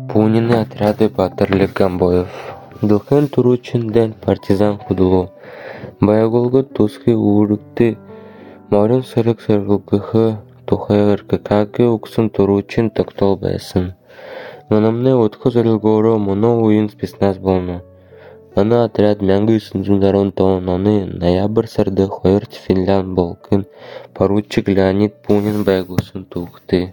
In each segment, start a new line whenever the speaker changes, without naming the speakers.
Пунины отряды Батырлык Гамбоев. Дылхен Туручын ден партизан худулу. Баяголгы тусхи уурыкты. Морин сырык сыргылгыхы. Тухайыр какаки уксын Туручын токтол байсын. Манамне отхы зарылгоро моно уин спецназ болну. Аны отряд мянгы сынжындарон тоон оны ноябрь сарды хойырт финлян болкын поручик Леонид Пунин байгусын тухты.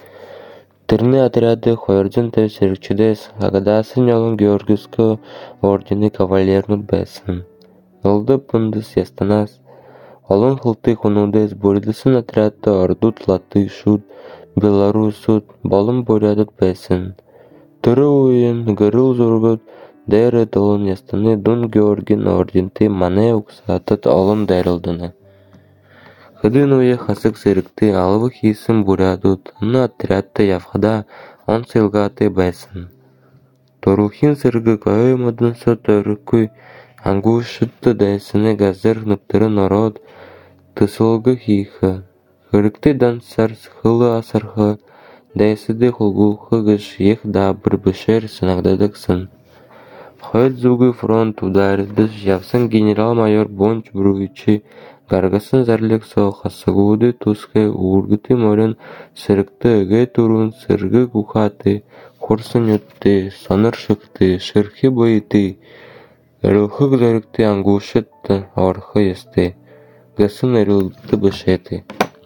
Тырны отряды хойырдын тәсірікчідес агадасын ялын Георгиевскі ордені кавалернут бәсін. Олды пындыс ястанас. Олын хылты хунудес бордысын отрядты ордут латы шут, белорусут, болын борядут бәсін. Түрі уйын гырыл зургут дәрі толын ястаны дун Георгин орденті мане уксатыт олын дәрілдіні. Хыдын уе хасык сырыкты алывы хисым бурядут, аны отрядты явхада он сылгаты бәсін. Торухин сыргы көймадын сотырыкы ангушытты дәсіні газыр ныптыры народ тысылгы хихы. Хырыкты дансар схылы асырхы, дәсіді хулгулхы гыш ех да бір бішер сынагдадыксын. Хойд зугы фронт ударыдыш явсын генерал-майор Бонч Бруичи гаргасын зарлик соохасыгуды тусхе уургыты морен сырыкты ыгы турун сыргы кухаты, хорсын өтті, соныр шықты, шырхи бойыты, ырылхык зарыкты ангушытты, орхы есті, гысын ырылты бышеты.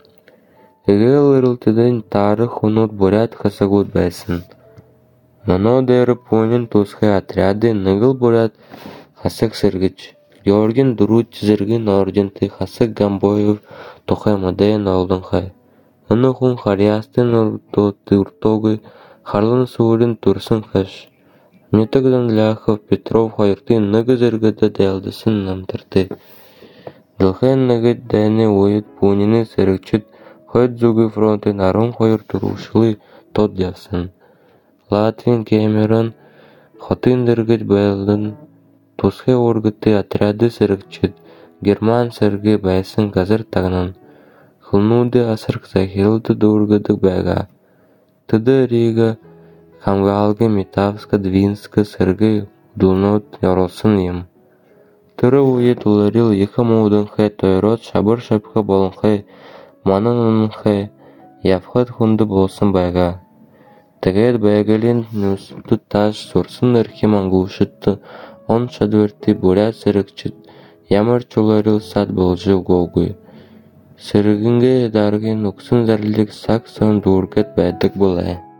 Ыгыл ырылтыдын тары хунут бурят хасыгуд бәсін. Моно дәрі Пунин тусхе отряды ныгыл бурят хасык сыргыч. Георгин Дуруч зыргын орденты хасык Гамбоев тухай моден алдын хай. Аны хун хариястын уртогы харлын суурын турсын хаш. Нетагдан Ляхов Петров хайырты ныгы зыргыда дәлдысын намтырты. Дылхен ныгы дәне ойыт Пунины сыргычыт хойд зугы фронты нарын хайыр турушылы тот явсын. Латвин Кемерон хотын дыргыт байлын тусхе оргыты отряды сырыкчыт, герман сыргы байсын газыр тагынан. Хылнуды асырк захилды дургыдык байга. Тыды Рига, Хамгалгы, Метавска, Двинска сыргы дулнот ярылсын ем. Тыры уе туларил ехы моудын хэ тойрот шабыр шапха болын хэ, манын хэ, явхат хунды болсын байга. Тегет байгалин нюсты таш сурсын ырхи мангушытты, он шадверты бурят сырыкчыт, ямар чуларил сад болжы голгы. Сыргынге даргын уксын зарлик сак сон дургет байдык булай.